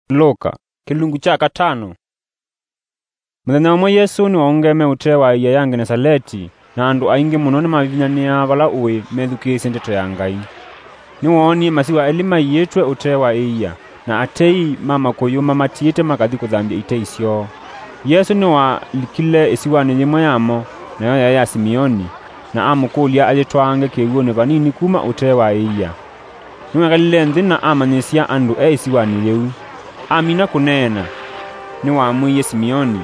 Luka kilungu cha katano. Muthenya umwe Yesu ni waungeme utewa iya ya Genesaleti, na andu aingi muno ni mavinyania vala uwi methukise ndeto ya Ngai. Ni woni masiwa elima yetwe utewa iya, na atei mama kuyuma matiite makathi kuthambia ite isyo. Yesu ni wa likile isiwani limwe yamo, nayo ya Simioni, na amukulia alitwange kiwuoni vanini kuma utewa iya. Niwekalile nthi na amanyisia andu isiwani liu. Amina kunena, ni wamwiye Simioni,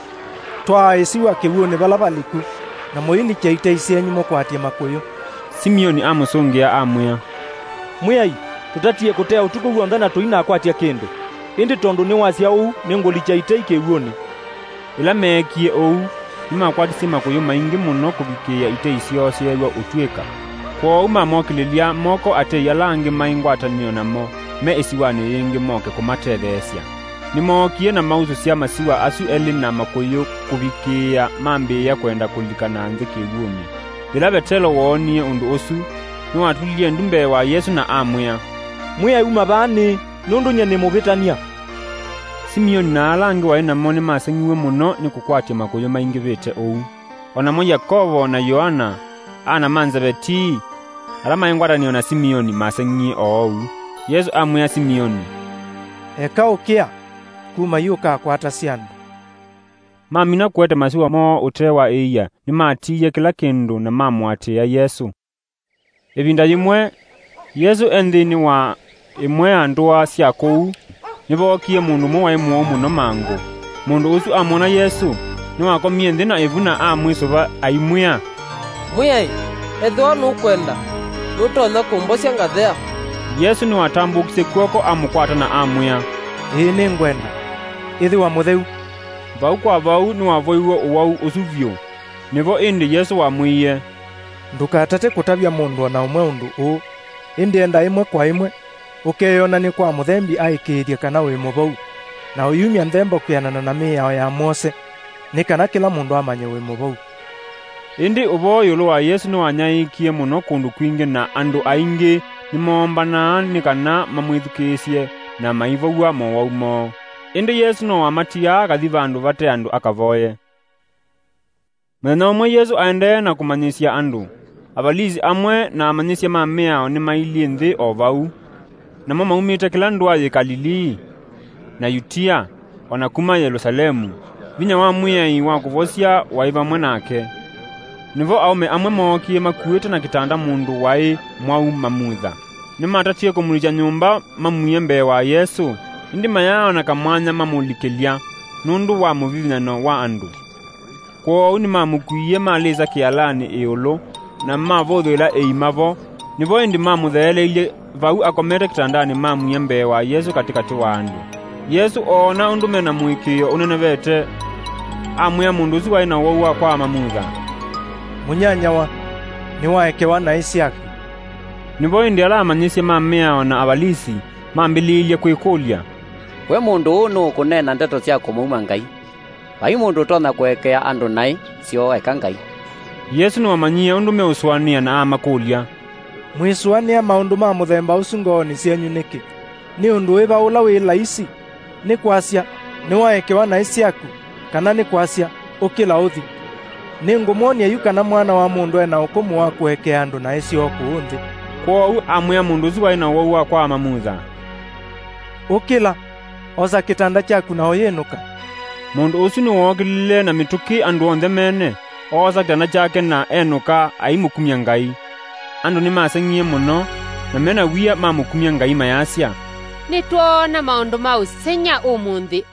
Twa isiwa kiwuoni vala valiku, na moili kyaite isenyu mukwatie makuyu. Simioni amusungia amwia, Mwiyai, tutatie kutea utuku wonthe na tuina akwatia kindu. Indi tondu ni wasia uu ni nguli kyaite kiwuoni. ila meekie ou nimakwatisi makuyu maingi muno kuvikia ite isyo syelwa utwika. Kwou mamokililia moko atei alangi maingwatanio namo me isiwani yingi moke kumatethesya. Nimookie na mausu sya masiwa asu eli na makuyu kuvikia mambiya kwenda kulikana nthi kiwuoni. Ila Petelo woonie undu usu, niwatulie ndumbe wa Yesu na amwia, Mwiyai uma vani, nundu nye ni muvitania. Simioni na alangi wai namo ni masengiwe muno ni kukwatia makuyu maingi vite ou. Onamo Yakobo na Yohana ana Manzabeti ala maingwatanio na Simioni masengi ou. Yesu amwia Simioni, Eka ukia, kuma yuka akwata syandu. Mamina kwete masiwa mo utewa iya ni matiye kila kindu na mamwatia Yesu. Ivinda yimwe, Yesu enthini wa imwe andua sya kou, nivokie mundu mwe muo muno mangu. Mundu usu amona Yesu, ni wakomie nthi na ivuna amwisuva aimwia, Mwiyai, ethwa nukwenda, nutonya kumbosya ngathea. Yesu ni watambukise kwoko amukwata na amwia, Ii ni ngwenda, ithi wa mutheu. Vau kwa vau ni wavoiwe uwau usuvyo. Nivo indi Yesu wamwiye, Ndukatate kutavya mundu ona umwe undu uu, indi enda imwe kwa imwe, ukeyona ni kwa muthembi aikiithie kana wi muvau, na uyumia nthemba kwianana na miyao ya Mose, ni kana kila mundu amanye wi muvau. Indi uvoyulu wa Yesu ni wanyaikie muno kundu kwingi na andu aingi ni moombana ni kana mamwithukisye na maivogua mowaumo. Indi Yesu no wamatia kathi vandu vate andu akavoye. Muthenya umwe Yesu aendee na kumanyisya andu. Avalisi amwe na amanyisya mamiao ni mailie nthi o vau. Namo maumite kila ndwayi Galilii na Yutia, ona kuma Yerusalemu. Vinya wa mwiyai wa kuvosya wai vamwe nake. Nivo aume amwe mookie makuite na kitanda mundu wai mwau mamutha. Nimatatie kumulikya nyumba mamwiye mbee wa Yesu. Indi mayao na kamwanya mamulikilia nundu wa muvivinano wa andu. Kwou ni mamukwiye malisa kialani iulu na mavothwila eimavo. Nivo indi mamutheeleilie vau akomete kitandani mamwiye mbee wa Yesu katikati wa andu. Yesu ona undume na mwikio unenevete amwia mundu usu wai na wauwa kwa mamutha, Munyanyawa, ni waekewa na isiaki. Nivo indi ala amanyisye mamiao na avalisi mambiliilye kwikulya, We mundu uu nukunena ndeto sya kumuuma Ngai. Vai mundu utonya kuekea andu nai, sio eka Ngai. Yesu ni wamanyie undume uswania na amakulya, Mwisuania maundu ma muthemba usu ngooni syenyu niki? Ni undu wiva ula wi laisi, ni kwasya, ni waekewa na isiaku, kana ni kwasya, ukila uthi. Ni ngumuonia yu kana mwana wa mundu ena ukumu wa kuekea andu na isyo kuu nthi. kwou amwia mundu usu wai na wauwa kwa mamutha, Ukila, oza kitanda kyaku na uyinuka. Mundu usu ni wookilile na mituki andu onthe mene, oosa kitanda kyake na enuka aimukumya Ngai. Andu ni masengie muno, na mena wia mamukumya Ngai mayasya. Nitwona maundu mau senya umunthi.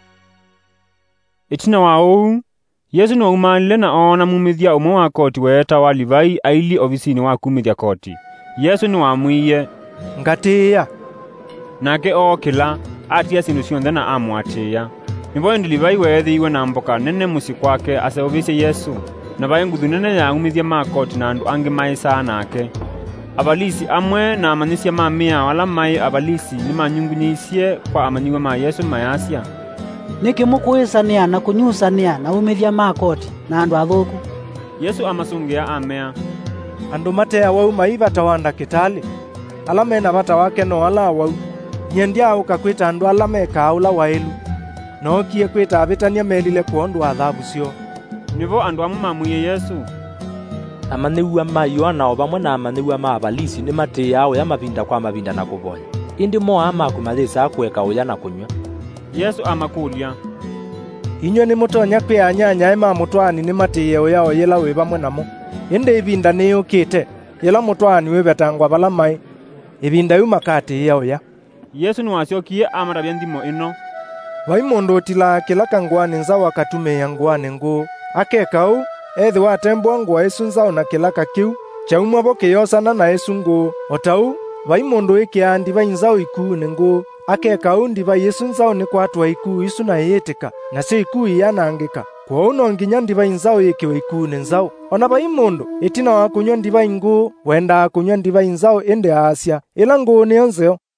Itina wa uu, Yesu ni waumanile na ona mumithya umwe wa koti weeta wa Livai aili ovisini wa kumithya koti. Yesu ni wamwiye, Ngatiia. nake ookila atia sindu sionthe na amwatiia. Nivo indi Livai weethiiwe na mboka nene musi kwake aseuvisye Yesu, na vai nguthu nene ya umithya makoti na andu angi maisaa nake. Avalisi amwe na amanyisya mamiao ala mai avalisi ni manyungunyisye kwa amanyiwa ma Yesu mayasya, Niki mukuisania na kunyusania na umithya makoti na andu athuku. Yesu amasungia amea, Andu matea wau maivata wa ndakitali, ala mena vata wake no ala wau. nyendiauka kwita andu ala mekaa ula wailu nookie kwita avitania melile kuondwa athabu cio. Nivo andu amwe mamwiye Yesu. Amanĩua ma Yohana o vamwe na amanĩua ma avalisi nĩ matĩĩa ũya mavinda kwa mavinda na kũvoya. Indi moa maku mathĩĩcaga kweka ũya na kũnyua. Yesu amakulia, inywe nĩ mũtonya kwĩanyanyaĩ ma mũtwani nĩ matĩĩe ũya o yĩla wĩ vamwe namo. Indi ivinda nĩ yũkĩte yĩla mũtwani wĩvetangwa vala mai, ivinda iu makatĩĩa ũya. Yesu nĩwaciokie amaravya nthimo ĩno. Vai mũndũ ũtilaa kĩlaka nguanĩ nzau akatumĩĩa nguanĩ ngũũ, akeka ũu ethi watembwa ngua isu nzau na kĩlaka kĩu chaumwa vo kĩyosana na isu ngũũ. O ta ũu vai mũndũ ĩkĩaa ndivai nzau ikuu nĩ ngũũ, akeka ũu ndivai isu nzau nĩ kwatwa ikuu isu na ĩĩtĩka, nacio ikuu iyanangĩka. Kwou no nginya ndivai nzau ĩkĩwe ikuu nĩ nzau. Ona vai mũndũ itina wa kunywa ndivai ngũũ wendaa kunywa ndivai nzau ĩndĩ aasya ĩla ngũũ nĩyo nzeo.